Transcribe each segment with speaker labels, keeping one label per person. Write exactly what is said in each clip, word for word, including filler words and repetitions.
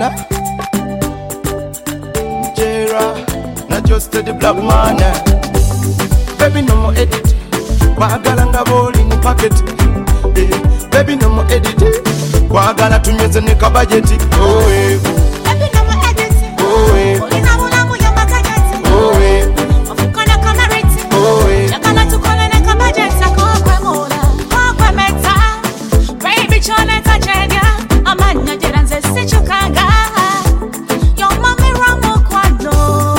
Speaker 1: Ghana. Jera, not just the black man. Baby no more edit. Kwagala nga boli mu packet. Baby no more edit. Kwagala tunyeze ne kabajeti. Oh eh.
Speaker 2: Baby no more edit.
Speaker 1: Oh eh.
Speaker 2: Olina mula mu yamba kajeti.
Speaker 1: Oh eh.
Speaker 2: Ofukana kamareti.
Speaker 1: Oh eh.
Speaker 2: Yakala tukole ne kabajeti. Kokwe mola, kokwe meta. Baby chole tajenya. Amanya jeranze sichukanga. Yo mami ramo kwado.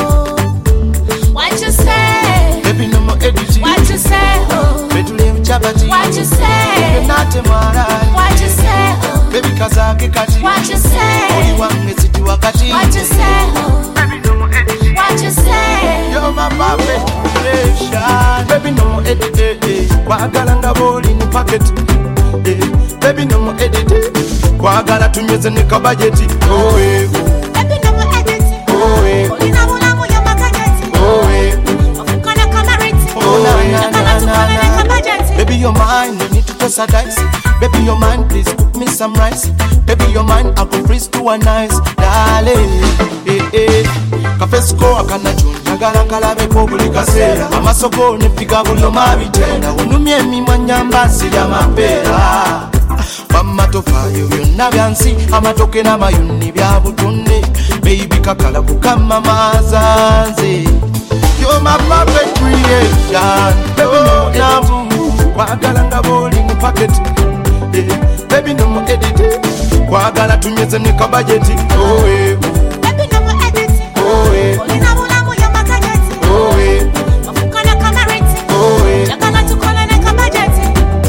Speaker 2: What you say?
Speaker 1: Baby no more edit.
Speaker 2: What you say? Oh.
Speaker 1: Betule mchabati.
Speaker 2: What you say?
Speaker 1: Nate mara.
Speaker 2: What you say? Oh.
Speaker 1: Baby kazake kati.
Speaker 2: What you say?
Speaker 1: Oli wange siti wakati.
Speaker 2: What you say? Oh.
Speaker 1: Baby no more edit.
Speaker 2: What you say?
Speaker 1: You're my perfect creation. Baby no more edit. Eh, eh. Kwagala nga boli mu packet. Eh, baby no more edit. Kwagala tunyeze ne kabajeti. Oh eh.
Speaker 2: Baby no more edit.
Speaker 1: Oh eh.
Speaker 2: Olina mula mu yamba kajeti.
Speaker 1: Oh eh.
Speaker 2: Ofukana kamareti.
Speaker 1: Oh na na
Speaker 2: Yakala
Speaker 1: na
Speaker 2: tukole ne
Speaker 1: na.
Speaker 2: kabajeti.
Speaker 1: Baby you're mine, no need to toss a dice. Baby you're mine, please cook me some rice. Baby you're mine, I go freeze to a nice darling. Eh eh. Kafesko akana chunja galangala beko buli kaseera. Amasoko ne piga buli omabitenda. Unumye mimwa nyambasi ya mapera. Wamatofayo byonna byansi amatoke n'amayuni bya butonde. Baby kakala kukama mazanze. You're my perfect creation. Baby no namu kwagala nga boli mu packet. Baby no more edit. Kwagala tunyeze ne kabajeti. Oh eh.
Speaker 2: Baby no more edit.
Speaker 1: Oh eh.
Speaker 2: Olina mula mu yamba kajeti.
Speaker 1: Oh eh.
Speaker 2: Ofukana kamareti.
Speaker 1: Oh eh.
Speaker 2: Yakala tukole ne kabajeti.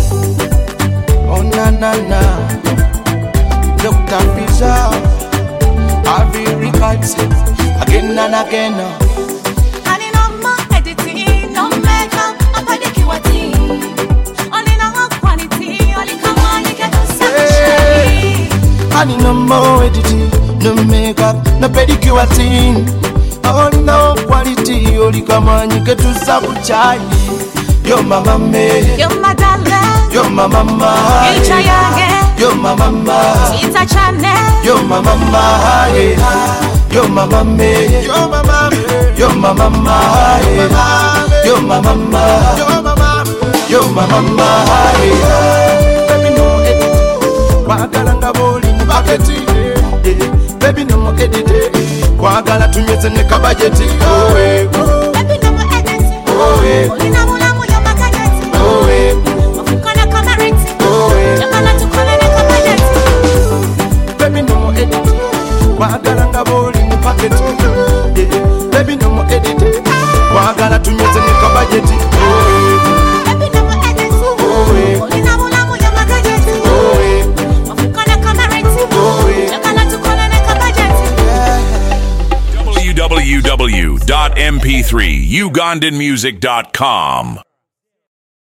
Speaker 1: Oh na na na. Doctor Pizza. Harvey Records. Again and again.
Speaker 2: Ani no more editing, no makeup, apaliki wati. Only no more quality, only come on, you get to
Speaker 1: Hey.
Speaker 2: shine.
Speaker 1: I need no more editing, no makeup, no pedicure thing. Oh no quality, only come on, you get to sabuchai. Yo mama me,
Speaker 2: You're my darling,
Speaker 1: yo mama ma,
Speaker 2: you're young,
Speaker 1: yo mama ma,
Speaker 2: it's a channel.
Speaker 1: yo mama ma, yo mama me, yo mama me, yo mama ma, yo mama ma, yo mama, yo mama ma. Baby no edit, kwagala nga boli mu bucket. Baby no more edit, kwagala tunyeze ne kabajeti. Oh eh,
Speaker 2: Baby no more edit.
Speaker 1: oh eh,
Speaker 2: Olina mula mu yamba kajeti.
Speaker 1: oh eh,
Speaker 2: Ofukana kamareti.
Speaker 1: oh eh.
Speaker 2: Yakala tukole ne kabajeti.
Speaker 1: Baby no more edit, kwagala nga boli mu packet. Baby no more edit, kwagala tunyeze ne kabajeti. Oh eh,
Speaker 2: Baby no more edit.
Speaker 1: oh eh,
Speaker 2: Olina mula mu yamba kajeti.
Speaker 1: oh eh,
Speaker 2: Ofukana kamareti.
Speaker 1: oh eh.
Speaker 2: Yakala tukole ne kabajeti.
Speaker 3: w w w dot m p three ugandan music dot com